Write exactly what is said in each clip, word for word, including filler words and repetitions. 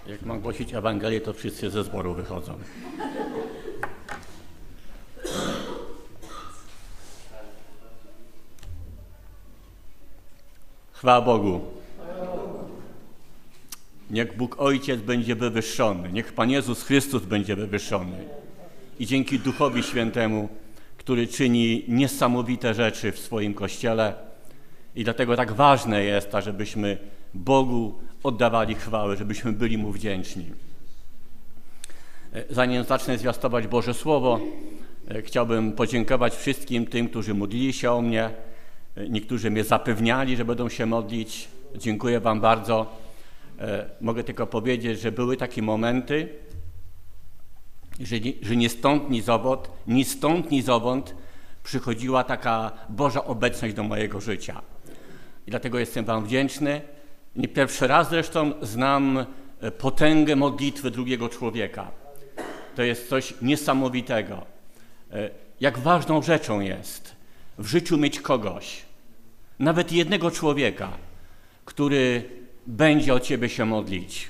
Jak mam głosić Ewangelię, to wszyscy ze zboru wychodzą. Chwała Bogu. Niech Bóg Ojciec będzie wywyższony. Niech Pan Jezus Chrystus będzie wywyższony. I dzięki Duchowi Świętemu, który czyni niesamowite rzeczy w swoim Kościele. I dlatego tak ważne jest, ażebyśmy Bogu oddawali chwałę, żebyśmy byli Mu wdzięczni. Zanim zacznę zwiastować Boże Słowo, chciałbym podziękować wszystkim tym, którzy modlili się o mnie. Niektórzy mnie zapewniali, że będą się modlić. Dziękuję Wam bardzo. Mogę tylko powiedzieć, że były takie momenty, że nie, że nie stąd, ni zowąd, ni stąd, ni zowąd przychodziła taka Boża obecność do mojego życia. I dlatego jestem Wam wdzięczny. Nie pierwszy raz zresztą znam potęgę modlitwy drugiego człowieka. To jest coś niesamowitego. Jak ważną rzeczą jest w życiu mieć kogoś, nawet jednego człowieka, który będzie o Ciebie się modlić.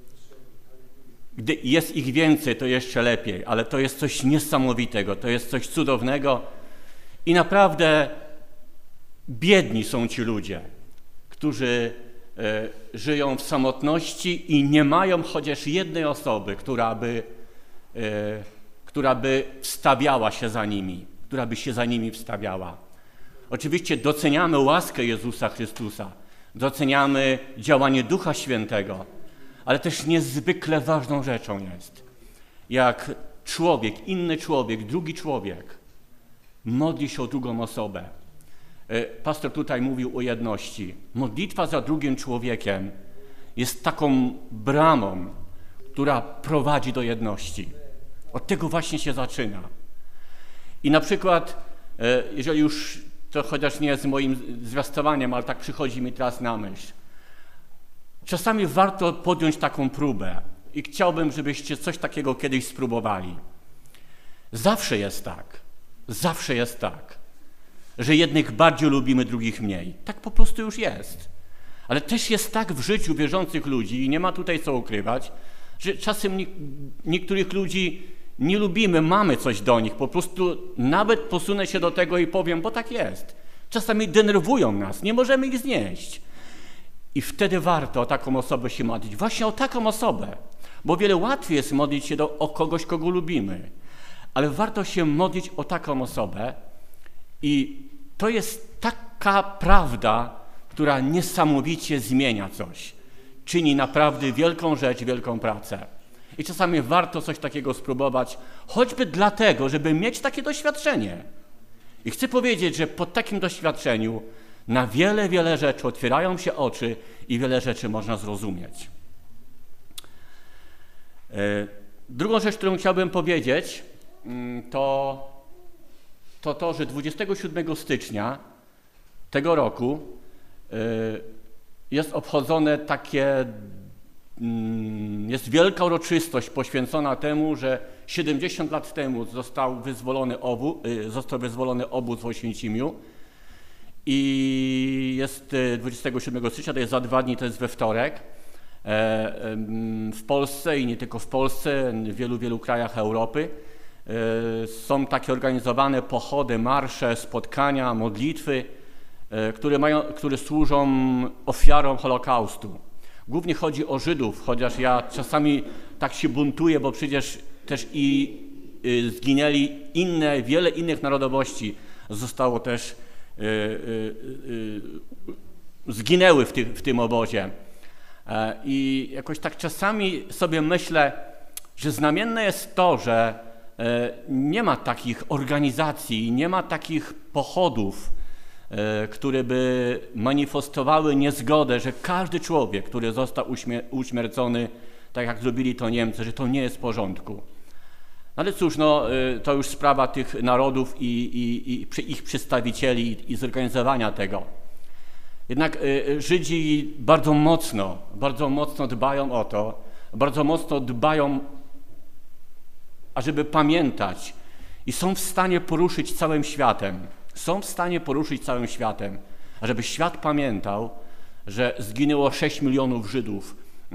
Gdy jest ich więcej, to jeszcze lepiej, ale to jest coś niesamowitego, to jest coś cudownego i naprawdę biedni są ci ludzie, którzy e, żyją w samotności i nie mają chociaż jednej osoby, która by, e, która by wstawiała się za nimi, która by się za nimi wstawiała. Oczywiście doceniamy łaskę Jezusa Chrystusa, doceniamy działanie Ducha Świętego, ale też niezwykle ważną rzeczą jest, jak człowiek, inny człowiek, drugi człowiek modli się o drugą osobę. Pastor tutaj mówił o jedności. Modlitwa za drugim człowiekiem jest taką bramą, która prowadzi do jedności. Od tego właśnie się zaczyna. I na przykład, jeżeli już to chociaż nie jest moim zwiastowaniem, ale tak przychodzi mi teraz na myśl, czasami warto podjąć taką próbę i chciałbym, żebyście coś takiego kiedyś spróbowali. Zawsze jest tak, zawsze jest tak, że jednych bardziej lubimy, drugich mniej. Tak po prostu już jest. Ale też jest tak w życiu wierzących ludzi i nie ma tutaj co ukrywać, że czasem nie, niektórych ludzi nie lubimy, mamy coś do nich. Po prostu nawet posunę się do tego i powiem, bo tak jest. Czasami denerwują nas, nie możemy ich znieść. I wtedy warto o taką osobę się modlić. Właśnie o taką osobę. Bo wiele łatwiej jest modlić się do, o kogoś, kogo lubimy. Ale warto się modlić o taką osobę. I to jest taka prawda, która niesamowicie zmienia coś. Czyni naprawdę wielką rzecz, wielką pracę. I czasami warto coś takiego spróbować, choćby dlatego, żeby mieć takie doświadczenie. I chcę powiedzieć, że po takim doświadczeniu na wiele, wiele rzeczy otwierają się oczy i wiele rzeczy można zrozumieć. Drugą rzecz, którą chciałbym powiedzieć, to to, to że dwudziestego siódmego stycznia tego roku jest obchodzone takie, jest wielka uroczystość poświęcona temu, że siedemdziesiąt lat temu został wyzwolony obóz, został wyzwolony obóz w Oświęcimiu. I jest dwudziestego siódmego stycznia, to jest za dwa dni, to jest we wtorek. W Polsce i nie tylko w Polsce, w wielu, wielu krajach Europy są takie organizowane pochody, marsze, spotkania, modlitwy, które, mają, które służą ofiarom Holokaustu. Głównie chodzi o Żydów, chociaż ja czasami tak się buntuję, bo przecież też i zginęli inne, wiele innych narodowości zostało też Yy, yy, yy, zginęły w, ty, w tym obozie. E, I jakoś tak czasami sobie myślę, że znamienne jest to, że e, nie ma takich organizacji, nie ma takich pochodów, e, które by manifestowały niezgodę, że każdy człowiek, który został uśmier- uśmiercony, tak jak zrobili to Niemcy, że to nie jest w porządku. Ale cóż, no, to już sprawa tych narodów i, i, i ich przedstawicieli i zorganizowania tego. Jednak Żydzi bardzo mocno, bardzo mocno dbają o to, bardzo mocno dbają, ażeby pamiętać i są w stanie poruszyć całym światem, są w stanie poruszyć całym światem, ażeby świat pamiętał, że zginęło sześć milionów Żydów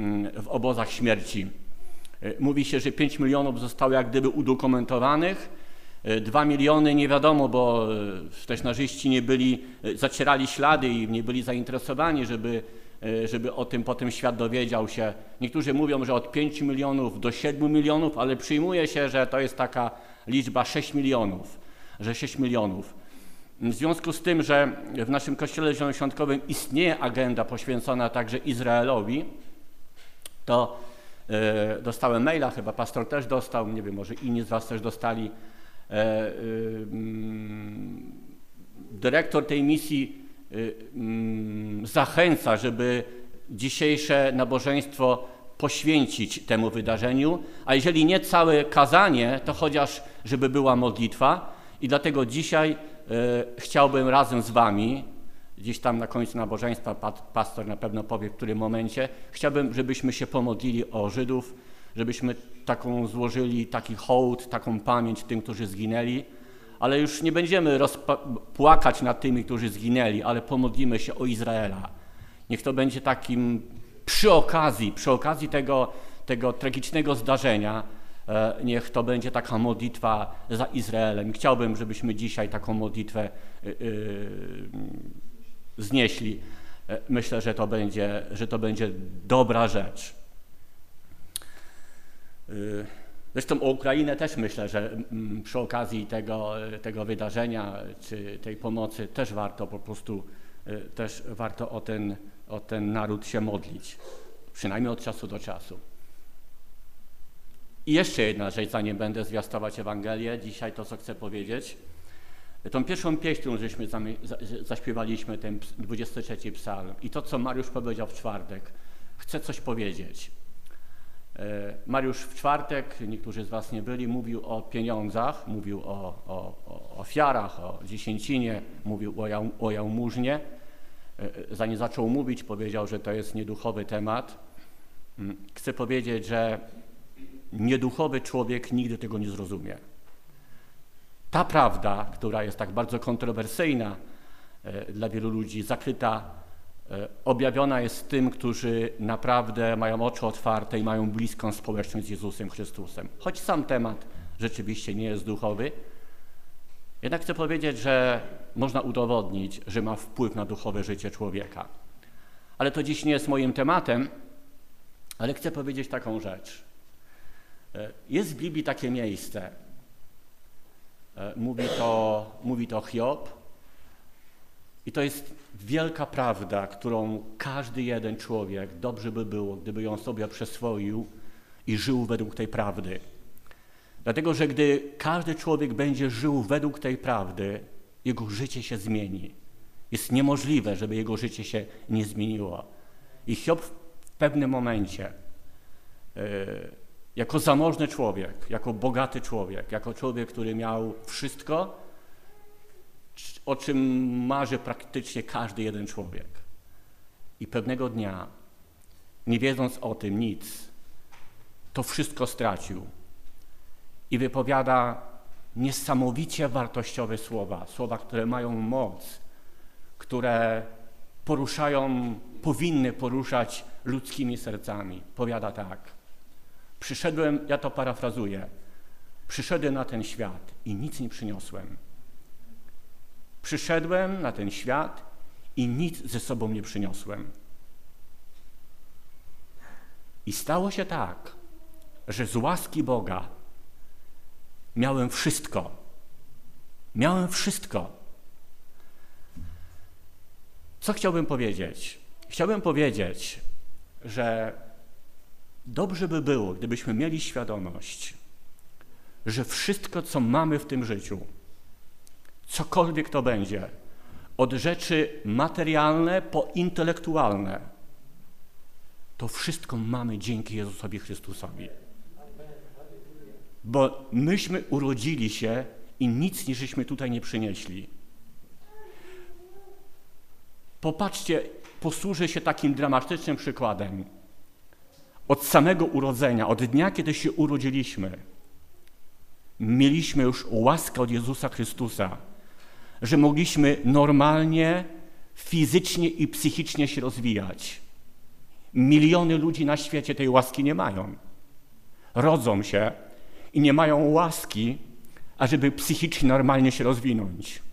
w obozach śmierci. Mówi się, że pięć milionów zostało jak gdyby udokumentowanych, dwa miliony nie wiadomo, bo też naziści nie byli, zacierali ślady i nie byli zainteresowani, żeby, żeby o tym potem świat dowiedział się. Niektórzy mówią, że od pięciu milionów do siedmiu milionów, ale przyjmuje się, że to jest taka liczba sześć milionów, że sześć milionów. W związku z tym, że w naszym Kościele Zielonoświątkowym istnieje agenda poświęcona także Izraelowi, to e, dostałem maila, chyba pastor też dostał, nie wiem, może inni z was też dostali. E, e, mm, dyrektor tej misji e, mm, zachęca, żeby dzisiejsze nabożeństwo poświęcić temu wydarzeniu, a jeżeli nie całe kazanie, to chociaż żeby była modlitwa i dlatego dzisiaj e, chciałbym razem z wami, gdzieś tam na końcu nabożeństwa pastor na pewno powie w którym momencie, chciałbym, żebyśmy się pomodlili o Żydów, żebyśmy taką złożyli taki hołd, taką pamięć tym, którzy zginęli, ale już nie będziemy płakać nad tymi, którzy zginęli, ale pomodlimy się o Izraela. Niech to będzie takim przy okazji, przy okazji tego, tego tragicznego zdarzenia, e, niech to będzie taka modlitwa za Izraelem. Chciałbym, żebyśmy dzisiaj taką modlitwę y, y, znieśli. E, myślę, że to będzie, że to będzie dobra rzecz. Y, Zresztą o Ukrainę też myślę, że mm, przy okazji tego, tego wydarzenia czy tej pomocy też warto po prostu, y, też warto o ten, o ten naród się modlić, przynajmniej od czasu do czasu. I jeszcze jedna rzecz, zanim będę zwiastować Ewangelię, dzisiaj to, co chcę powiedzieć. Tą pierwszą pieśń, którą żeśmy zaśpiewaliśmy, ten dwudziesty trzeci psalm i to, co Mariusz powiedział w czwartek, chcę coś powiedzieć. Mariusz w czwartek, niektórzy z was nie byli, mówił o pieniądzach, mówił o, o, o ofiarach, o dziesięcinie, mówił o, jał, o jałmużnie. Zanim zaczął mówić, powiedział, że to jest nieduchowy temat. Chcę powiedzieć, że nieduchowy człowiek nigdy tego nie zrozumie. Ta prawda, która jest tak bardzo kontrowersyjna dla wielu ludzi, zakryta, objawiona jest tym, którzy naprawdę mają oczy otwarte i mają bliską społeczność z Jezusem Chrystusem. Choć sam temat rzeczywiście nie jest duchowy, jednak chcę powiedzieć, że można udowodnić, że ma wpływ na duchowe życie człowieka. Ale to dziś nie jest moim tematem, ale chcę powiedzieć taką rzecz. Jest w Biblii takie miejsce, mówi to, mówi to Hiob, i to jest wielka prawda, którą każdy jeden człowiek, dobrze by było, gdyby ją sobie przyswoił i żył według tej prawdy. Dlatego, że gdy każdy człowiek będzie żył według tej prawdy, jego życie się zmieni. Jest niemożliwe, żeby jego życie się nie zmieniło. I Hiob w pewnym momencie, yy, jako zamożny człowiek, jako bogaty człowiek, jako człowiek, który miał wszystko, o czym marzy praktycznie każdy jeden człowiek. I pewnego dnia, nie wiedząc o tym nic, to wszystko stracił. I wypowiada niesamowicie wartościowe słowa, słowa, które mają moc, które poruszają, powinny poruszać ludzkimi sercami. Powiada tak: przyszedłem, ja to parafrazuję, przyszedłem na ten świat i nic nie przyniosłem. Przyszedłem na ten świat i nic ze sobą nie przyniosłem. I stało się tak, że z łaski Boga miałem wszystko. Miałem wszystko. Co chciałbym powiedzieć? Chciałbym powiedzieć, że dobrze by było, gdybyśmy mieli świadomość, że wszystko, co mamy w tym życiu, cokolwiek to będzie, od rzeczy materialne po intelektualne, to wszystko mamy dzięki Jezusowi Chrystusowi. Bo myśmy urodzili się i nic nie żeśmy tutaj nie przynieśli. Popatrzcie, posłużę się takim dramatycznym przykładem. Od samego urodzenia, od dnia, kiedy się urodziliśmy, mieliśmy już łaskę od Jezusa Chrystusa, że mogliśmy normalnie, fizycznie i psychicznie się rozwijać. Miliony ludzi na świecie tej łaski nie mają. Rodzą się i nie mają łaski, ażeby psychicznie normalnie się rozwinąć.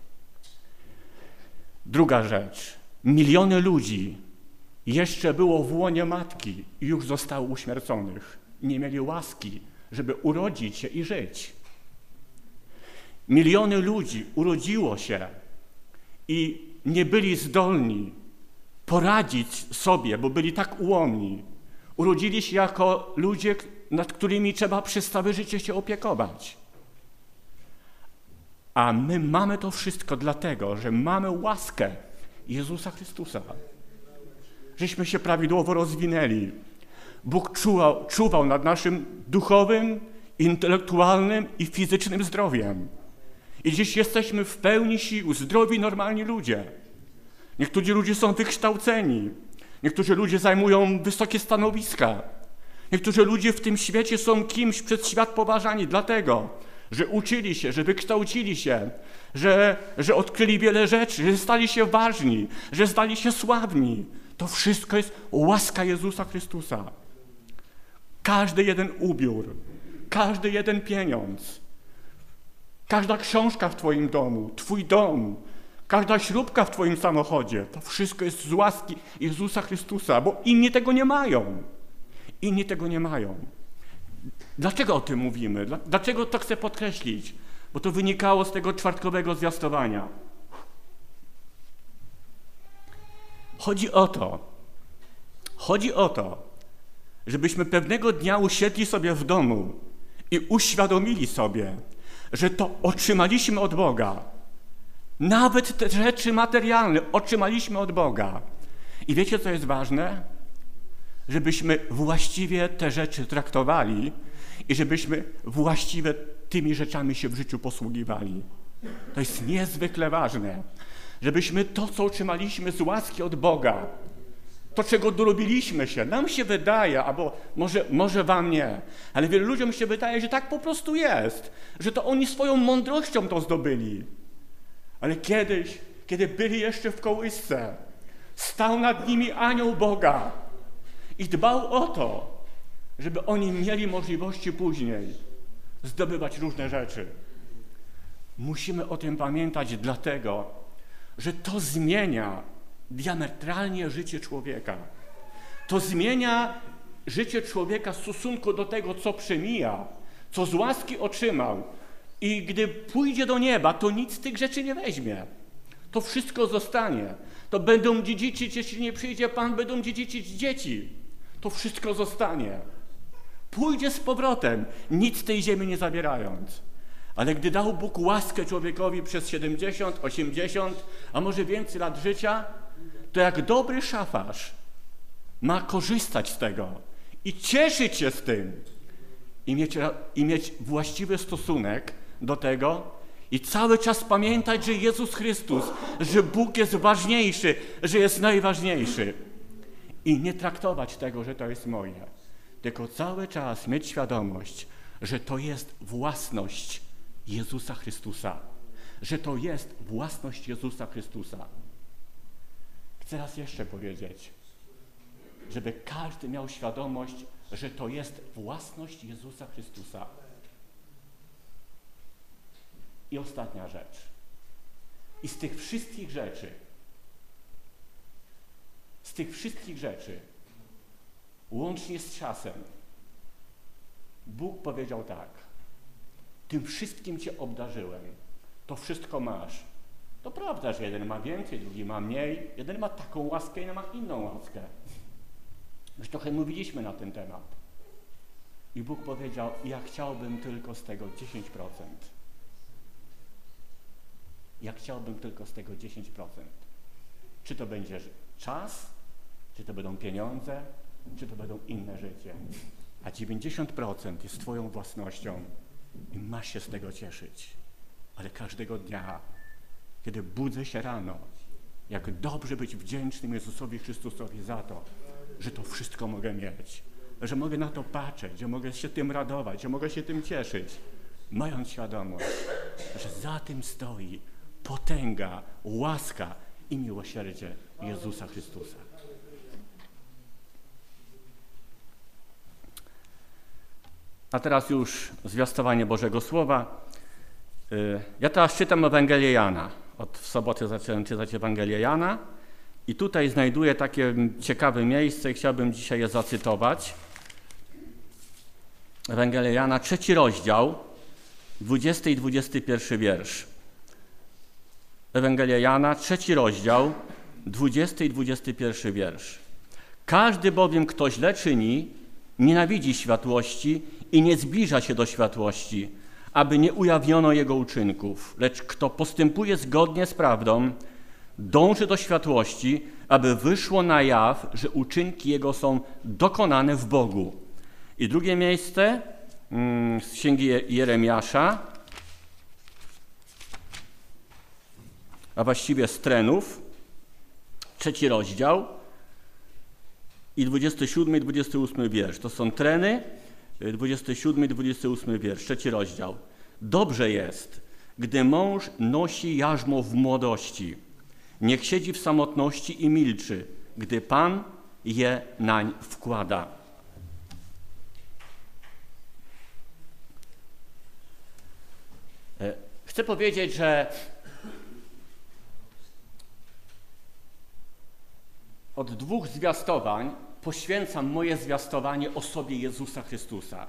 Druga rzecz. Miliony ludzi jeszcze było w łonie matki i już zostało uśmierconych. Nie mieli łaski, żeby urodzić się i żyć. Miliony ludzi urodziło się i nie byli zdolni poradzić sobie, bo byli tak ułomni. Urodzili się jako ludzie, nad którymi trzeba przez całe życie się opiekować. A my mamy to wszystko dlatego, że mamy łaskę Jezusa Chrystusa. Żeśmy się prawidłowo rozwinęli. Bóg czuwał, czuwał nad naszym duchowym, intelektualnym i fizycznym zdrowiem. I dziś jesteśmy w pełni sił, zdrowi, normalni ludzie. Niektórzy ludzie są wykształceni. Niektórzy ludzie zajmują wysokie stanowiska. Niektórzy ludzie w tym świecie są kimś przez świat poważani dlatego, że uczyli się, że wykształcili się, że, że odkryli wiele rzeczy, że stali się ważni, że stali się sławni. To wszystko jest łaska Jezusa Chrystusa. Każdy jeden ubiór, każdy jeden pieniądz, każda książka w twoim domu, twój dom, każda śrubka w twoim samochodzie, to wszystko jest z łaski Jezusa Chrystusa, bo inni tego nie mają. Inni tego nie mają. Dlaczego o tym mówimy? Dlaczego to chcę podkreślić? Bo to wynikało z tego czwartkowego zwiastowania. Chodzi o to, chodzi o to, żebyśmy pewnego dnia usiedli sobie w domu i uświadomili sobie, że to otrzymaliśmy od Boga. Nawet te rzeczy materialne otrzymaliśmy od Boga. I wiecie, co jest ważne? Żebyśmy właściwie te rzeczy traktowali i żebyśmy właściwie tymi rzeczami się w życiu posługiwali. To jest niezwykle ważne, żebyśmy to, co otrzymaliśmy z łaski od Boga, to, czego dorobiliśmy się, nam się wydaje, albo może, może wam nie, ale wielu ludziom się wydaje, że tak po prostu jest, że to oni swoją mądrością to zdobyli. Ale kiedyś, kiedy byli jeszcze w kołysce, stał nad nimi anioł Boga i dbał o to, żeby oni mieli możliwości później zdobywać różne rzeczy. Musimy o tym pamiętać dlatego, że to zmienia diametralnie życie człowieka. To zmienia życie człowieka w stosunku do tego, co przemija, co z łaski otrzymał. I gdy pójdzie do nieba, to nic z tych rzeczy nie weźmie. To wszystko zostanie. To będą dziedziczyć, jeśli nie przyjdzie Pan, będą dziedziczyć dzieci. To wszystko zostanie. Pójdzie z powrotem, nic z tej ziemi nie zabierając. Ale gdy dał Bóg łaskę człowiekowi przez siedemdziesiąt, osiemdziesiąt, a może więcej lat życia, to jak dobry szafarz ma korzystać z tego i cieszyć się z tym i mieć, i mieć właściwy stosunek do tego i cały czas pamiętać, że Jezus Chrystus, że Bóg jest ważniejszy, że jest najważniejszy i nie traktować tego, że to jest moje, tylko cały czas mieć świadomość, że to jest własność Jezusa Chrystusa, że to jest własność Jezusa Chrystusa. Chcę raz jeszcze powiedzieć, żeby każdy miał świadomość, że to jest własność Jezusa Chrystusa. I ostatnia rzecz. I z tych wszystkich rzeczy, z tych wszystkich rzeczy, łącznie z czasem, Bóg powiedział tak: tym wszystkim cię obdarzyłem, to wszystko masz. To prawda, że jeden ma więcej, drugi ma mniej, jeden ma taką łaskę, inny ma inną łaskę. Już trochę mówiliśmy na ten temat. I Bóg powiedział: ja chciałbym tylko z tego dziesięć procent. Ja chciałbym tylko z tego dziesięć procent. Czy to będzie czas, czy to będą pieniądze, czy to będą inne życie. A dziewięćdziesiąt procent jest twoją własnością i masz się z tego cieszyć. Ale każdego dnia, kiedy budzę się rano, jak dobrze być wdzięcznym Jezusowi Chrystusowi za to, że to wszystko mogę mieć, że mogę na to patrzeć, że mogę się tym radować, że mogę się tym cieszyć, mając świadomość, że za tym stoi potęga, łaska i miłosierdzie Jezusa Chrystusa. A teraz już zwiastowanie Bożego Słowa. Ja teraz czytam Ewangelię Jana. Od w sobotę zacząłem czytać Ewangelię Jana i tutaj znajduję takie ciekawe miejsce i chciałbym dzisiaj je zacytować. Ewangelia Jana, trzeci rozdział, dwudziesty i dwudziesty pierwszy wiersz. Ewangelia Jana, trzeci rozdział, dwudziesty i dwudziesty pierwszy wiersz. Każdy bowiem, kto źle czyni, nienawidzi światłości i nie zbliża się do światłości, aby nie ujawniono jego uczynków. Lecz kto postępuje zgodnie z prawdą, dąży do światłości, aby wyszło na jaw, że uczynki jego są dokonane w Bogu. I drugie miejsce z Księgi Jeremiasza, a właściwie z Trenów, trzeci rozdział i dwudziesty siódmy i dwudziesty ósmy wiersz. To są Treny, dwudziesty siódmy i dwudziesty ósmy wiersz, trzeci rozdział. Dobrze jest, gdy mąż nosi jarzmo w młodości. Niech siedzi w samotności i milczy, gdy Pan je nań wkłada. Chcę powiedzieć, że od dwóch zwiastowań poświęcam moje zwiastowanie osobie Jezusa Chrystusa.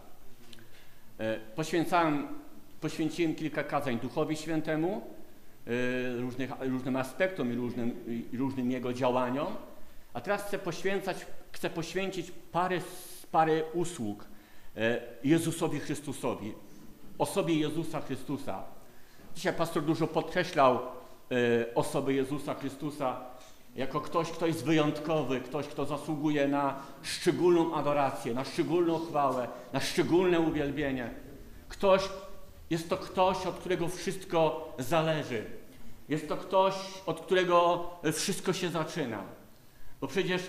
Poświęcałem, poświęciłem kilka kazań Duchowi Świętemu, różnych, różnym aspektom i różnym, i różnym Jego działaniom, a teraz chcę poświęcać, chcę poświęcić parę, parę usług Jezusowi Chrystusowi, osobie Jezusa Chrystusa. Dzisiaj pastor dużo podkreślał osobę Jezusa Chrystusa jako ktoś, kto jest wyjątkowy, ktoś, kto zasługuje na szczególną adorację, na szczególną chwałę, na szczególne uwielbienie. Ktoś, jest to ktoś, od którego wszystko zależy. Jest to ktoś, od którego wszystko się zaczyna. Bo przecież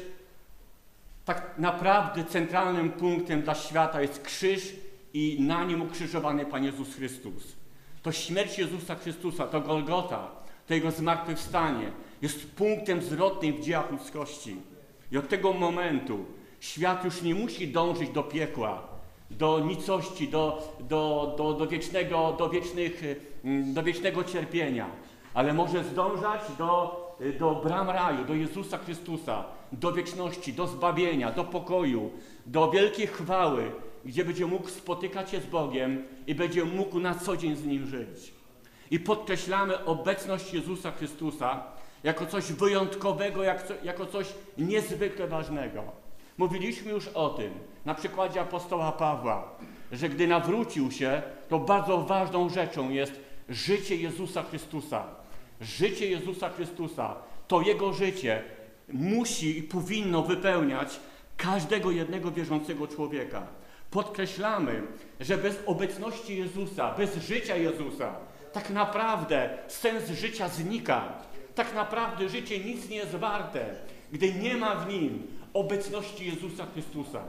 tak naprawdę centralnym punktem dla świata jest krzyż i na nim ukrzyżowany Pan Jezus Chrystus. To śmierć Jezusa Chrystusa, to Golgota, to Jego zmartwychwstanie jest punktem zwrotnym w dziejach ludzkości. I od tego momentu świat już nie musi dążyć do piekła, do nicości, do, do, do, do, wiecznego, do, wiecznych, do wiecznego cierpienia, ale może zdążać do, do bram raju, do Jezusa Chrystusa, do wieczności, do zbawienia, do pokoju, do wielkiej chwały, gdzie będzie mógł spotykać się z Bogiem i będzie mógł na co dzień z Nim żyć. I podkreślamy obecność Jezusa Chrystusa jako coś wyjątkowego, jako coś niezwykle ważnego. Mówiliśmy już o tym na przykładzie apostoła Pawła, że gdy nawrócił się, to bardzo ważną rzeczą jest życie Jezusa Chrystusa. Życie Jezusa Chrystusa, to Jego życie musi i powinno wypełniać każdego jednego wierzącego człowieka. Podkreślamy, że bez obecności Jezusa, bez życia Jezusa, tak naprawdę sens życia znika. Tak naprawdę życie nic nie jest warte, gdy nie ma w nim obecności Jezusa Chrystusa.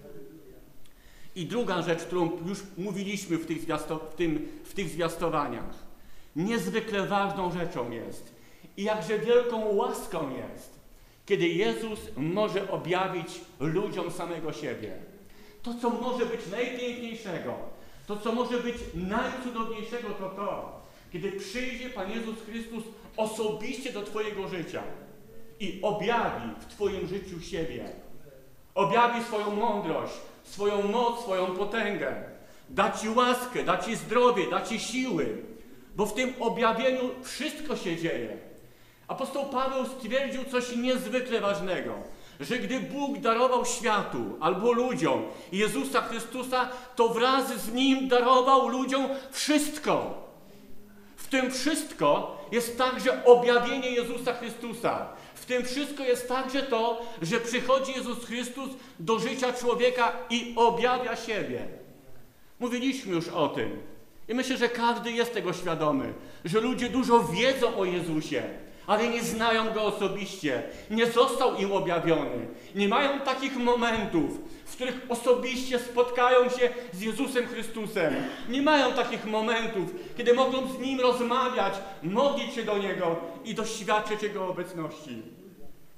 I druga rzecz, którą już mówiliśmy w tych, w tym, w tych zwiastowaniach, niezwykle ważną rzeczą jest i jakże wielką łaską jest, kiedy Jezus może objawić ludziom samego siebie. To, co może być najpiękniejszego, to, co może być najcudowniejszego, to to, kiedy przyjdzie Pan Jezus Chrystus osobiście do Twojego życia i objawi w Twoim życiu siebie. Objawi swoją mądrość, swoją moc, swoją potęgę. Da Ci łaskę, da Ci zdrowie, da Ci siły, bo w tym objawieniu wszystko się dzieje. Apostoł Paweł stwierdził coś niezwykle ważnego, że gdy Bóg darował światu albo ludziom Jezusa Chrystusa, to wraz z Nim darował ludziom wszystko. W tym wszystko jest także objawienie Jezusa Chrystusa. W tym wszystko jest także to, że przychodzi Jezus Chrystus do życia człowieka i objawia siebie. Mówiliśmy już o tym. I myślę, że każdy jest tego świadomy, że ludzie dużo wiedzą o Jezusie, ale nie znają Go osobiście. Nie został im objawiony. Nie mają takich momentów, w których osobiście spotkają się z Jezusem Chrystusem. Nie mają takich momentów, kiedy mogą z Nim rozmawiać, modlić się do Niego i doświadczyć Jego obecności.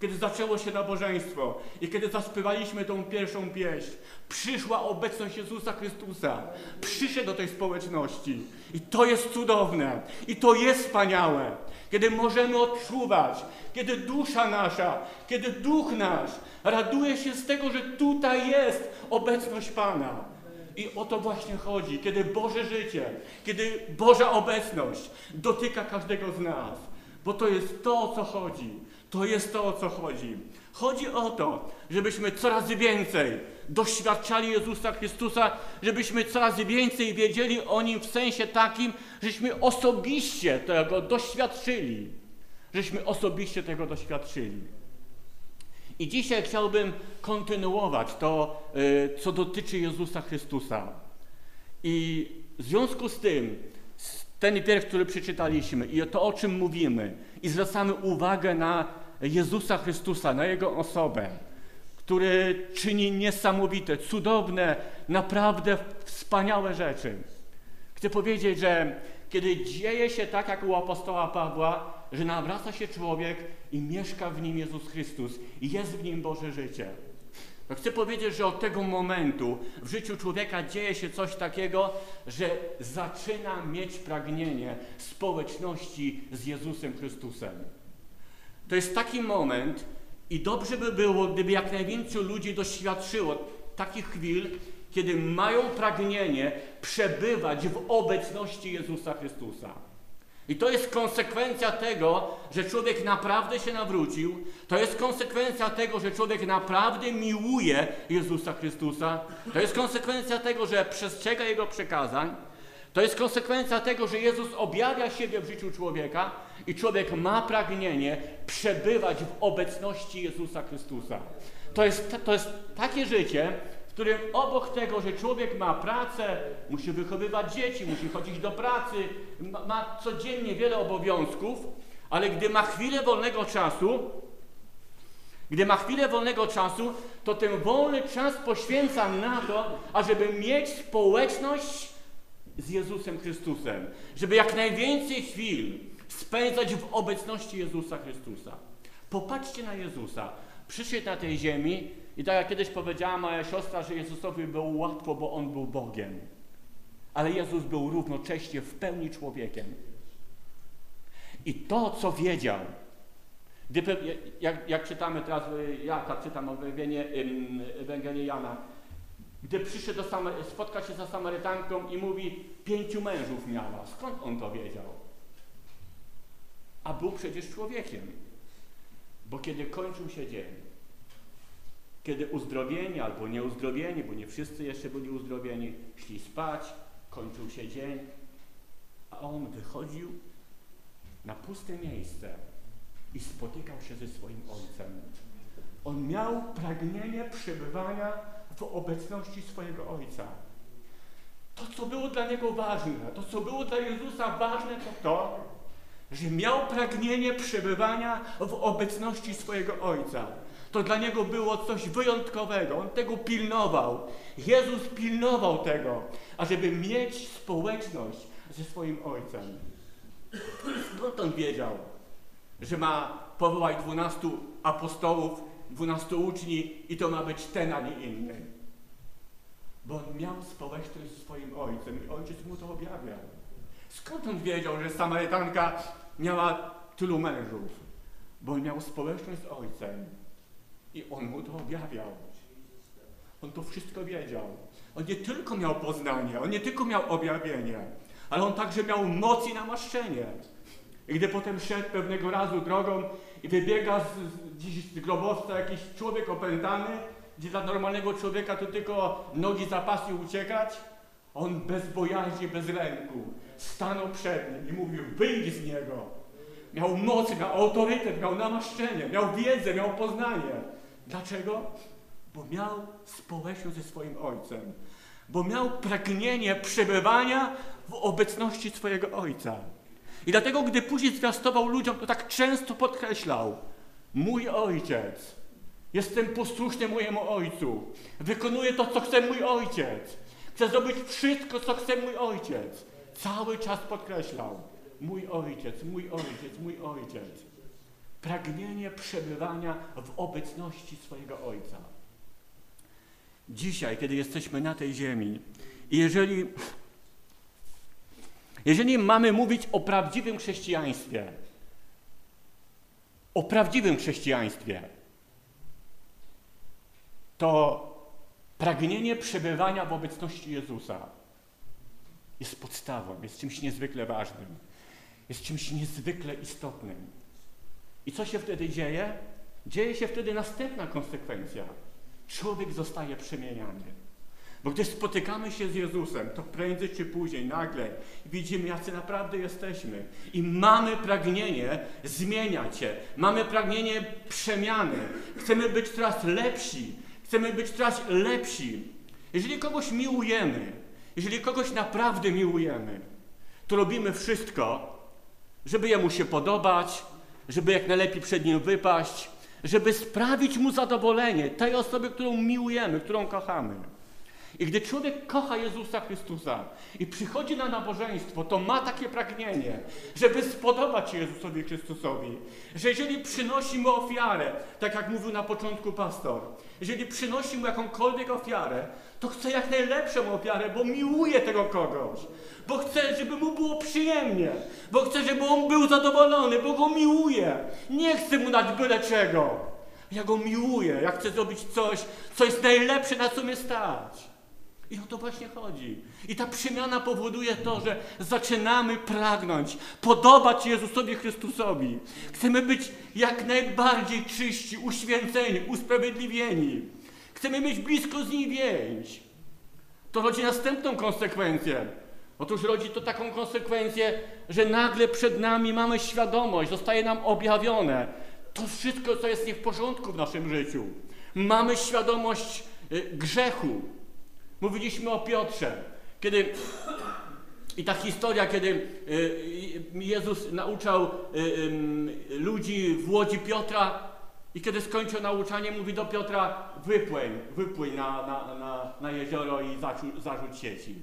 kiedy zaczęło się nabożeństwo i kiedy zaśpiewaliśmy tą pierwszą pieśń, przyszła obecność Jezusa Chrystusa. Przyszedł do tej społeczności. I to jest cudowne. I to jest wspaniałe. Kiedy możemy odczuwać, kiedy dusza nasza, kiedy duch nasz raduje się z tego, że tutaj jest obecność Pana. I o to właśnie chodzi, kiedy Boże życie, kiedy Boża obecność dotyka każdego z nas. Bo to jest to, o co chodzi. To jest to, o co chodzi. Chodzi o to, żebyśmy coraz więcej doświadczali Jezusa Chrystusa, żebyśmy coraz więcej wiedzieli o Nim w sensie takim, żeśmy osobiście tego doświadczyli. Żeśmy osobiście tego doświadczyli. I dzisiaj chciałbym kontynuować to, co dotyczy Jezusa Chrystusa. I w związku z tym, ten wiersz, który przeczytaliśmy i to, o czym mówimy, i zwracamy uwagę na Jezusa Chrystusa, na Jego osobę, który czyni niesamowite, cudowne, naprawdę wspaniałe rzeczy. Chcę powiedzieć, że kiedy dzieje się tak, jak u apostoła Pawła, że nawraca się człowiek i mieszka w nim Jezus Chrystus i jest w nim Boże życie, to chcę powiedzieć, że od tego momentu w życiu człowieka dzieje się coś takiego, że zaczyna mieć pragnienie społeczności z Jezusem Chrystusem. To jest taki moment i dobrze by było, gdyby jak najwięcej ludzi doświadczyło takich chwil, kiedy mają pragnienie przebywać w obecności Jezusa Chrystusa. I to jest konsekwencja tego, że człowiek naprawdę się nawrócił. To jest konsekwencja tego, że człowiek naprawdę miłuje Jezusa Chrystusa. To jest konsekwencja tego, że przestrzega Jego przykazań. To jest konsekwencja tego, że Jezus objawia siebie w życiu człowieka i człowiek ma pragnienie przebywać w obecności Jezusa Chrystusa. To jest, to jest takie życie, w którym obok tego, że człowiek ma pracę, musi wychowywać dzieci, musi chodzić do pracy, ma, ma codziennie wiele obowiązków, ale gdy ma chwilę wolnego czasu, gdy ma chwilę wolnego czasu, to ten wolny czas poświęca na to, ażeby mieć społeczność z Jezusem Chrystusem, żeby jak najwięcej chwil spędzać w obecności Jezusa Chrystusa. Popatrzcie na Jezusa. Przyszedł na tej ziemi i tak jak kiedyś powiedziała moja siostra, że Jezusowi było łatwo, bo On był Bogiem. Ale Jezus był równocześnie w pełni człowiekiem. I to, co wiedział, gdy, jak, jak czytamy teraz, ja tak czytam Ewangelię Jana, gdy przyszedł do Samary- spotkać się za Samarytanką i mówi, pięciu mężów miała. Skąd on to wiedział? A był przecież człowiekiem. Bo kiedy kończył się dzień, kiedy uzdrowieni albo nieuzdrowieni, bo nie wszyscy jeszcze byli uzdrowieni, szli spać, kończył się dzień, a on wychodził na puste miejsce i spotykał się ze swoim Ojcem. On miał pragnienie przebywania w obecności swojego Ojca. To, co było dla Niego ważne, to, co było dla Jezusa ważne, to to, że miał pragnienie przebywania w obecności swojego Ojca. To dla Niego było coś wyjątkowego. On tego pilnował. Jezus pilnował tego, ażeby mieć społeczność ze swoim Ojcem. Skąd on wiedział, że ma powołać dwunastu apostołów, dwunastu uczniów i to ma być ten, a nie inny? Bo on miał społeczność ze swoim Ojcem i Ojciec mu to objawiał. Skąd on wiedział, że Samarytanka miała tylu mężów? Bo on miał społeczność z Ojcem i On mu to objawiał. On to wszystko wiedział. On nie tylko miał poznanie, on nie tylko miał objawienie, ale on także miał moc i namaszczenie. I gdy potem szedł pewnego razu drogą i wybiega z, gdzieś z grobowca jakiś człowiek opętany, gdzie dla normalnego człowieka to tylko nogi za pas i uciekać, on bez bojaźni, bez lęku stanął przed nim i mówił, wyjdź z niego. Miał moc, miał autorytet, miał namaszczenie, miał wiedzę, miał poznanie. Dlaczego? Bo miał społeczność ze swoim Ojcem. Bo miał pragnienie przebywania w obecności swojego Ojca. I dlatego, gdy później zwiastował ludziom, to tak często podkreślał, mój Ojciec, jestem posłuszny mojemu Ojcu, wykonuję to, co chce mój Ojciec, chcę zrobić wszystko, co chce mój Ojciec. Cały czas podkreślał, mój Ojciec, mój Ojciec, mój Ojciec. Pragnienie przebywania w obecności swojego Ojca. Dzisiaj, kiedy jesteśmy na tej ziemi, i jeżeli, jeżeli mamy mówić o prawdziwym chrześcijaństwie, o prawdziwym chrześcijaństwie, to pragnienie przebywania w obecności Jezusa jest podstawą, jest czymś niezwykle ważnym, jest czymś niezwykle istotnym. I co się wtedy dzieje? Dzieje się wtedy następna konsekwencja. Człowiek zostaje przemieniany. Bo gdy spotykamy się z Jezusem, to prędzej czy później, nagle widzimy, jacy naprawdę jesteśmy. I mamy pragnienie zmieniać się. Mamy pragnienie przemiany. Chcemy być coraz lepsi. Chcemy być coraz lepsi. Jeżeli kogoś miłujemy, jeżeli kogoś naprawdę miłujemy, to robimy wszystko, żeby jemu się podobać, żeby jak najlepiej przed nim wypaść, żeby sprawić mu zadowolenie, tej osoby, którą miłujemy, którą kochamy. I gdy człowiek kocha Jezusa Chrystusa i przychodzi na nabożeństwo, to ma takie pragnienie, żeby spodobać się Jezusowi Chrystusowi. Że jeżeli przynosi mu ofiarę, tak jak mówił na początku pastor, jeżeli przynosi mu jakąkolwiek ofiarę, to chce jak najlepszą ofiarę, bo miłuje tego kogoś. Bo chce, żeby mu było przyjemnie. Bo chce, żeby on był zadowolony, bo go miłuje. Nie chce mu dać byle czego. Ja go miłuję, ja chcę zrobić coś, co jest najlepsze, na co mnie stać. I o to właśnie chodzi. I ta przemiana powoduje to, że zaczynamy pragnąć, podobać się Jezusowi Chrystusowi. Chcemy być jak najbardziej czyści, uświęceni, usprawiedliwieni. Chcemy mieć blisko z Nim więź. To rodzi następną konsekwencję. Otóż rodzi to taką konsekwencję, że nagle przed nami mamy świadomość, zostaje nam objawione to wszystko, co jest nie w porządku w naszym życiu. Mamy świadomość y, grzechu. Mówiliśmy o Piotrze, kiedy i ta historia, kiedy y, Jezus nauczał y, y, ludzi w łodzi Piotra i kiedy skończył nauczanie, mówi do Piotra: wypłyń, wypłyń na, na, na, na jezioro i zarzu, zarzuć sieci.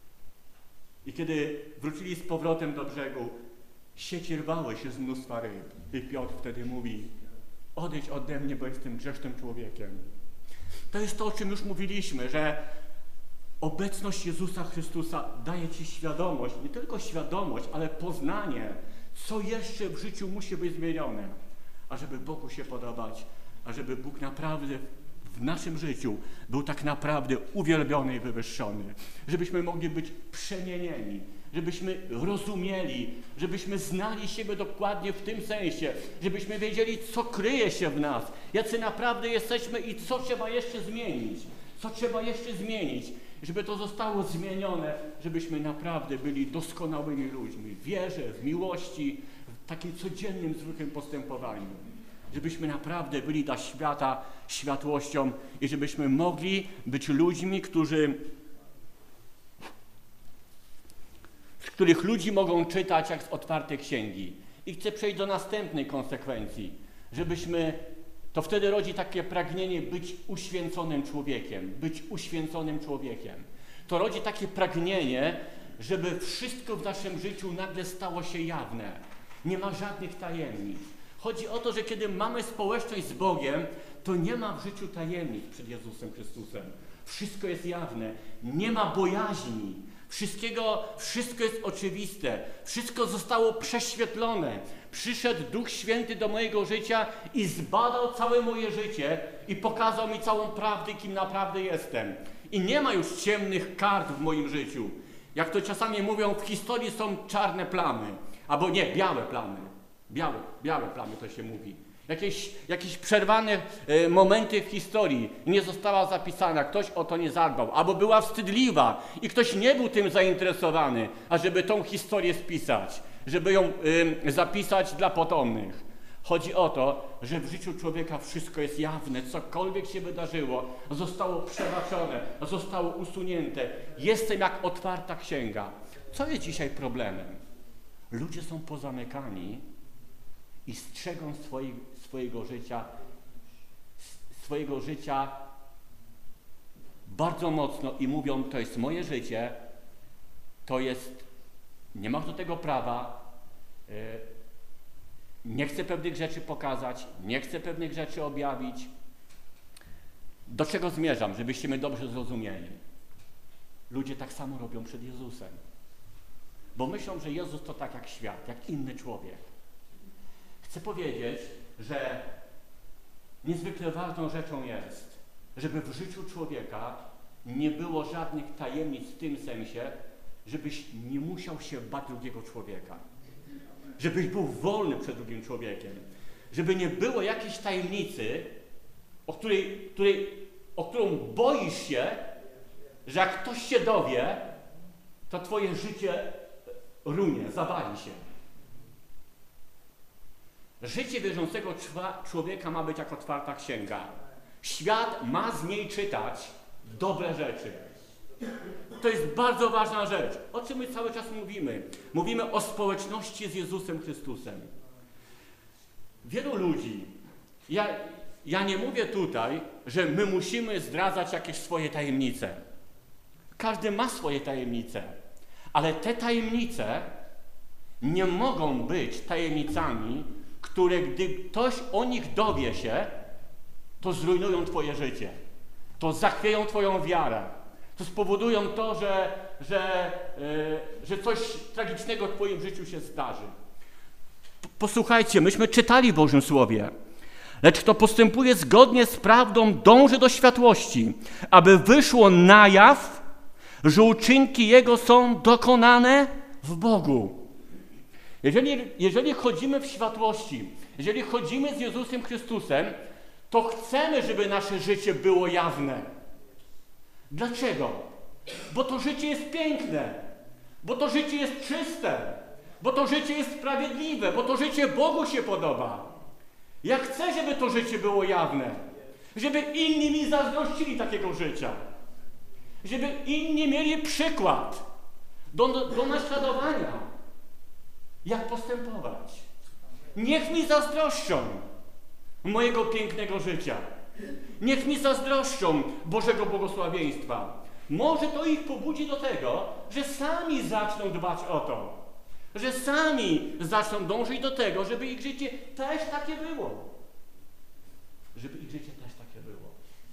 I kiedy wrócili z powrotem do brzegu, sieci rwały się z mnóstwa ryb. I Piotr wtedy mówi: odejdź ode mnie, bo jestem grzesznym człowiekiem. To jest to, o czym już mówiliśmy, że obecność Jezusa Chrystusa daje ci świadomość, nie tylko świadomość, ale poznanie, co jeszcze w życiu musi być zmienione, ażeby Bogu się podobać, ażeby Bóg naprawdę w naszym życiu był tak naprawdę uwielbiony i wywyższony, żebyśmy mogli być przemienieni, żebyśmy rozumieli, żebyśmy znali siebie dokładnie w tym sensie, żebyśmy wiedzieli, co kryje się w nas, jacy naprawdę jesteśmy i co trzeba jeszcze zmienić, co trzeba jeszcze zmienić, żeby to zostało zmienione, żebyśmy naprawdę byli doskonałymi ludźmi w wierze, w miłości, w takim codziennym, zwykłym postępowaniu. Żebyśmy naprawdę byli dla świata światłością i żebyśmy mogli być ludźmi, którzy, z których ludzi mogą czytać jak z otwartej księgi. I chcę przejść do następnej konsekwencji, żebyśmy, to wtedy rodzi takie pragnienie być uświęconym człowiekiem, być uświęconym człowiekiem. To rodzi takie pragnienie, żeby wszystko w naszym życiu nagle stało się jawne. Nie ma żadnych tajemnic. Chodzi o to, że kiedy mamy społeczność z Bogiem, to nie ma w życiu tajemnic przed Jezusem Chrystusem. Wszystko jest jawne. Nie ma bojaźni. Wszystkiego, wszystko jest oczywiste. Wszystko zostało prześwietlone. Przyszedł Duch Święty do mojego życia i zbadał całe moje życie i pokazał mi całą prawdę, kim naprawdę jestem. I nie ma już ciemnych kart w moim życiu. Jak to czasami mówią, w historii są czarne plamy. Albo nie, białe plamy. Białe, białe plamy to się mówi. Jakieś, jakieś przerwane e, momenty w historii nie została zapisana, ktoś o to nie zadbał, albo była wstydliwa i ktoś nie był tym zainteresowany, ażeby tą historię spisać, żeby ją e, zapisać dla potomnych. Chodzi o to, że w życiu człowieka wszystko jest jawne, cokolwiek się wydarzyło, zostało przebaczone, zostało usunięte. Jestem jak otwarta księga. Co jest dzisiaj problemem? Ludzie są pozamykani i strzegą swojej, swojego życia, swojego życia bardzo mocno i mówią: to jest moje życie, to jest, nie masz do tego prawa, yy, nie chcę pewnych rzeczy pokazać, nie chcę pewnych rzeczy objawić. Do czego zmierzam, żebyście mnie dobrze zrozumieli? Ludzie tak samo robią przed Jezusem. Bo myślą, że Jezus to tak jak świat, jak inny człowiek. Chcę powiedzieć, że niezwykle ważną rzeczą jest, żeby w życiu człowieka nie było żadnych tajemnic w tym sensie, żebyś nie musiał się bać drugiego człowieka. Żebyś był wolny przed drugim człowiekiem. Żeby nie było jakiejś tajemnicy, o, której, której, o którą boisz się, że jak ktoś się dowie, to twoje życie runie, zawali się. Życie wierzącego człowieka ma być jak otwarta księga. Świat ma z niej czytać dobre rzeczy. To jest bardzo ważna rzecz. O czym my cały czas mówimy? Mówimy o społeczności z Jezusem Chrystusem. Wielu ludzi, ja, ja nie mówię tutaj, że my musimy zdradzać jakieś swoje tajemnice. Każdy ma swoje tajemnice, ale te tajemnice nie mogą być tajemnicami, które gdy ktoś o nich dowie się, to zrujnują twoje życie, to zachwieją twoją wiarę, to spowodują to, że, że, yy, że coś tragicznego w twoim życiu się zdarzy. Posłuchajcie, myśmy czytali w Bożym Słowie. Lecz kto postępuje zgodnie z prawdą, dąży do światłości, aby wyszło na jaw, że uczynki Jego są dokonane w Bogu. Jeżeli, jeżeli chodzimy w światłości, jeżeli chodzimy z Jezusem Chrystusem, to chcemy, żeby nasze życie było jawne. Dlaczego? Bo to życie jest piękne, bo to życie jest czyste, bo to życie jest sprawiedliwe, bo to życie Bogu się podoba. Ja chcę, żeby to życie było jawne, żeby inni mi zazdrościli takiego życia, żeby inni mieli przykład do, do naśladowania, jak postępować. Niech mi zazdroszczą mojego pięknego życia. Niech mi zazdroszczą Bożego błogosławieństwa. Może to ich pobudzi do tego, że sami zaczną dbać o to. Że sami zaczną dążyć do tego, żeby ich życie też takie było. Żeby ich życie też takie było.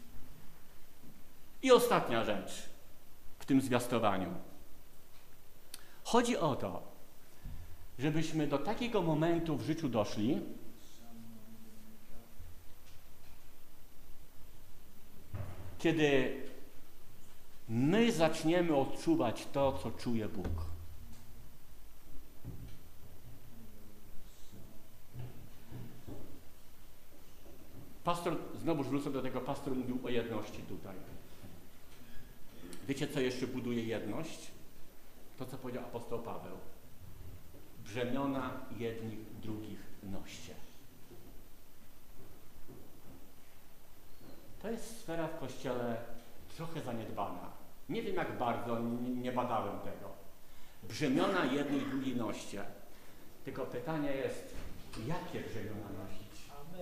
I ostatnia rzecz w tym zwiastowaniu. Chodzi o to, żebyśmy do takiego momentu w życiu doszli, kiedy my zaczniemy odczuwać to, co czuje Bóg. Pastor, znowu wrócę do tego, pastor mówił o jedności tutaj. Wiecie, co jeszcze buduje jedność? To, co powiedział apostoł Paweł. Brzemiona jednych drugich noście. To jest sfera w Kościele trochę zaniedbana. Nie wiem jak bardzo, nie, nie badałem tego. Brzemiona jednych drugich noście. Tylko pytanie jest, jakie brzemiona nosić?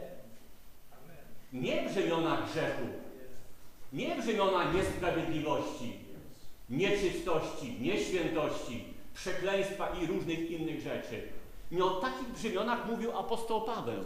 Nie brzemiona grzechu, nie brzemiona niesprawiedliwości, nieczystości, nieświętości, przekleństwa i różnych innych rzeczy. Nie o takich brzemionach mówił apostoł Paweł.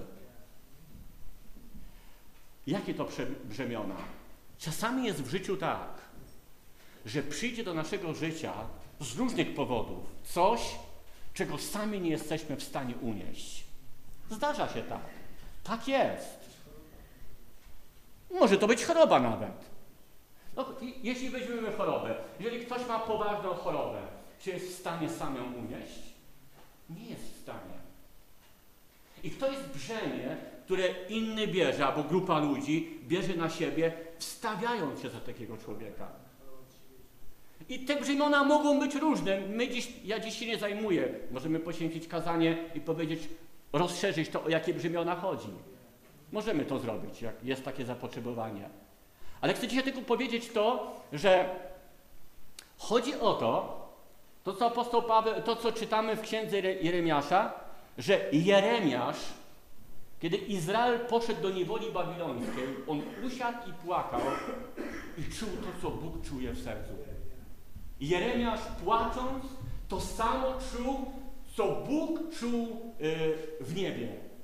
Jakie to brzemiona? Czasami jest w życiu tak, że przyjdzie do naszego życia z różnych powodów coś, czego sami nie jesteśmy w stanie unieść. Zdarza się tak. Tak jest. Może to być choroba nawet. No, jeśli weźmiemy chorobę, jeżeli ktoś ma poważną chorobę, czy jest w stanie sam ją unieść? Nie jest w stanie. I to jest brzemię, które inny bierze, albo grupa ludzi bierze na siebie, wstawiając się za takiego człowieka. I te brzemiona mogą być różne. My dziś, ja dziś się nie zajmuję. Możemy poświęcić kazanie i powiedzieć, rozszerzyć to, o jakie brzemiona chodzi. Możemy to zrobić, jak jest takie zapotrzebowanie. Ale chcę dzisiaj tylko powiedzieć to, że chodzi o to, to co apostoł Paweł, to co czytamy w księdze Jeremiasza, że Jeremiasz, kiedy Izrael poszedł do niewoli babilońskiej, on usiadł i płakał i czuł to, co Bóg czuje w sercu. Jeremiasz płacząc, to samo czuł, co Bóg czuł yy, w niebie.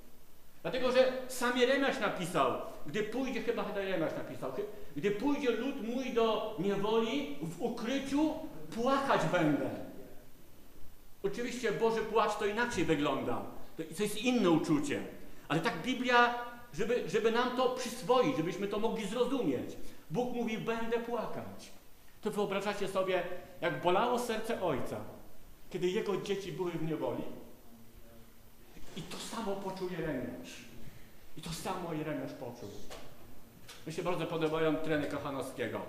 Dlatego, że sam Jeremiasz napisał, gdy pójdzie, chyba Jeremiasz napisał, gdy pójdzie lud mój do niewoli, w ukryciu płakać będę. Oczywiście Boży płacz to inaczej wygląda. To, to jest inne uczucie. Ale tak Biblia, żeby, żeby nam to przyswoić, żebyśmy to mogli zrozumieć. Bóg mówi, będę płakać. To wyobrażacie sobie, jak bolało serce ojca, kiedy jego dzieci były w niewoli? I to samo poczuł Jeremiasz. I to samo Jeremiasz poczuł. Mi się bardzo podobają treny Kochanowskiego.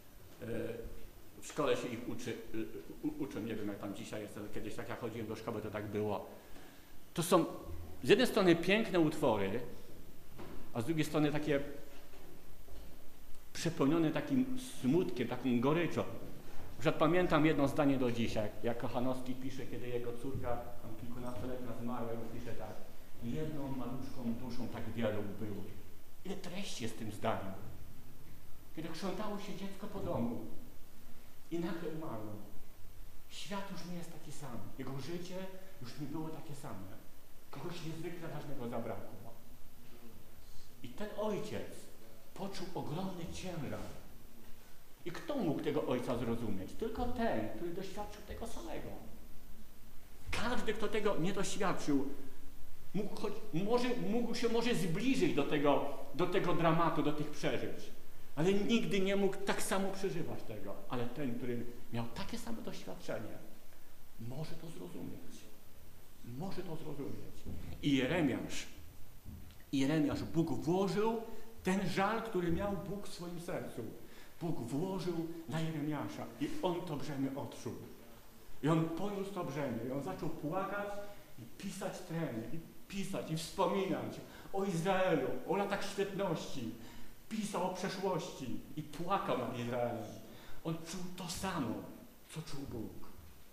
W szkole się ich uczy, uczą, nie wiem jak tam dzisiaj jest, ale kiedyś tak jak chodziłem do szkoły, to tak było. To są z jednej strony piękne utwory, a z drugiej strony takie przepełnione takim smutkiem, taką goryczą. Na przykład pamiętam jedno zdanie do dzisiaj, jak Kochanowski pisze, kiedy jego córka, tam kilkunastoletnia zmarła, i pisze tak: jedną maluczką duszą tak wielu było. Ile treści jest w tym zdaniu? Kiedy krzątało się dziecko po domu i nagle umarło. Świat już nie jest taki sam. Jego życie już nie było takie same. Kogoś niezwykle ważnego zabrakło. I ten ojciec poczuł ogromny ciężar. I kto mógł tego ojca zrozumieć? Tylko ten, który doświadczył tego samego. Każdy, kto tego nie doświadczył, mógł, choć, może, mógł się może zbliżyć do tego, do tego dramatu, do tych przeżyć. Ale nigdy nie mógł tak samo przeżywać tego. Ale ten, który miał takie same doświadczenie, może to zrozumieć. Może to zrozumieć. I Jeremiasz, Jeremiasz, Bóg włożył ten żal, który miał Bóg w swoim sercu. Bóg włożył na Jeremiasza i on to brzemię odczuł. I on poniósł to brzemię i on zaczął płakać i pisać treny, i pisać i wspominać o Izraelu, o latach świetności. Pisał o przeszłości i płakał nad Izraelem. On czuł to samo, co czuł Bóg.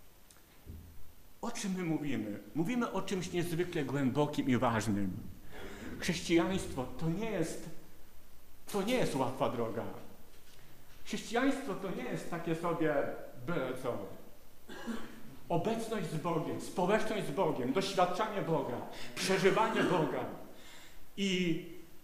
O czym my mówimy? Mówimy o czymś niezwykle głębokim i ważnym. Chrześcijaństwo to nie jest, to nie jest łatwa droga. Chrześcijaństwo to nie jest takie sobie byle co. Obecność z Bogiem, społeczność z Bogiem, doświadczanie Boga, przeżywanie Boga i,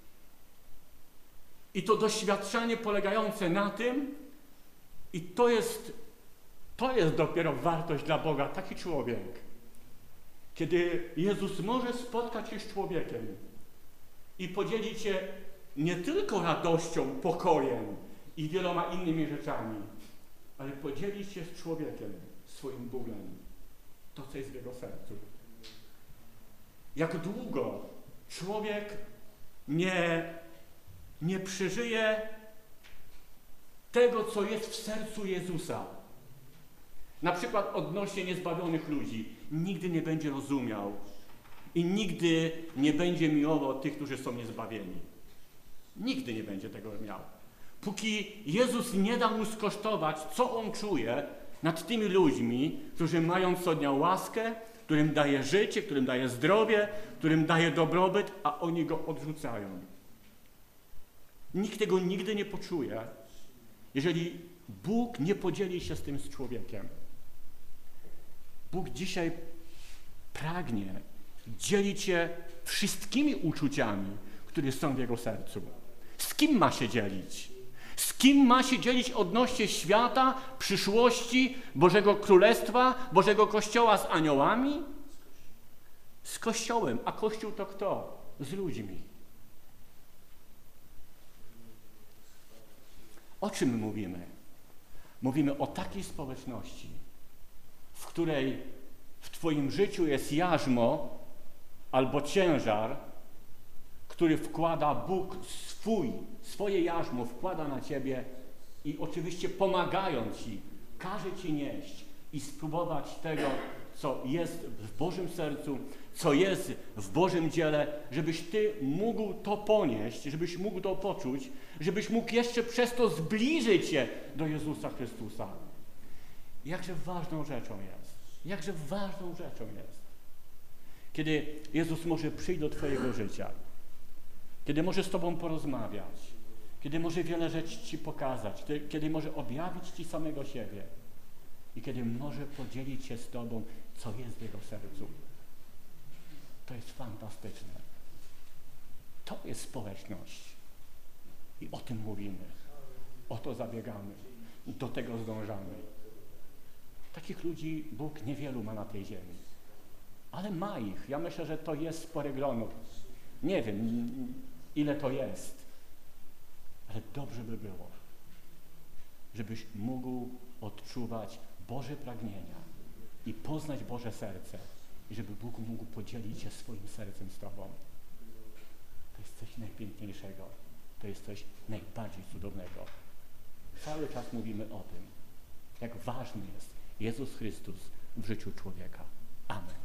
i to doświadczanie polegające na tym, i to jest, to jest dopiero wartość dla Boga, taki człowiek, kiedy Jezus może spotkać się z człowiekiem i podzielić się nie tylko radością, pokojem i wieloma innymi rzeczami, ale podzielić się z człowiekiem swoim bólem, to co jest w jego sercu. Jak długo człowiek nie, nie przeżyje tego, co jest w sercu Jezusa, na przykład odnośnie niezbawionych ludzi, nigdy nie będzie rozumiał i nigdy nie będzie miłował tych, którzy są niezbawieni. Nigdy nie będzie tego miał. Póki Jezus nie da mu skosztować, co on czuje nad tymi ludźmi, którzy mają co dnia łaskę, którym daje życie, którym daje zdrowie, którym daje dobrobyt, a oni go odrzucają. Nikt tego nigdy nie poczuje, jeżeli Bóg nie podzieli się z tym z człowiekiem. Bóg dzisiaj pragnie dzielić się wszystkimi uczuciami, które są w jego sercu. Z kim ma się dzielić? Z kim ma się dzielić odnośnie świata, przyszłości, Bożego Królestwa, Bożego Kościoła z aniołami? Z Kościołem. A Kościół to kto? Z ludźmi. O czym mówimy? Mówimy o takiej społeczności, w której w Twoim życiu jest jarzmo albo ciężar, który wkłada Bóg swój, swoje jarzmo wkłada na Ciebie i oczywiście pomagając Ci, każe Ci nieść i spróbować tego, co jest w Bożym sercu, co jest w Bożym dziele, żebyś Ty mógł to ponieść, żebyś mógł to poczuć, żebyś mógł jeszcze przez to zbliżyć się do Jezusa Chrystusa. Jakże ważną rzeczą jest, jakże ważną rzeczą jest, kiedy Jezus może przyjść do Twojego życia, kiedy może z Tobą porozmawiać, kiedy może wiele rzeczy Ci pokazać, kiedy może objawić Ci samego siebie i kiedy może podzielić się z Tobą, co jest w Jego sercu. To jest fantastyczne. To jest społeczność. I o tym mówimy. O to zabiegamy. Do tego zdążamy. Takich ludzi Bóg niewielu ma na tej ziemi. Ale ma ich. Ja myślę, że to jest spore grono. Nie wiem, ile to jest. Ale dobrze by było, żebyś mógł odczuwać Boże pragnienia i poznać Boże serce. I żeby Bóg mógł podzielić się swoim sercem z Tobą. To jest coś najpiękniejszego. To jest coś najbardziej cudownego. Cały czas mówimy o tym, jak ważny jest Jezus Chrystus w życiu człowieka. Amen.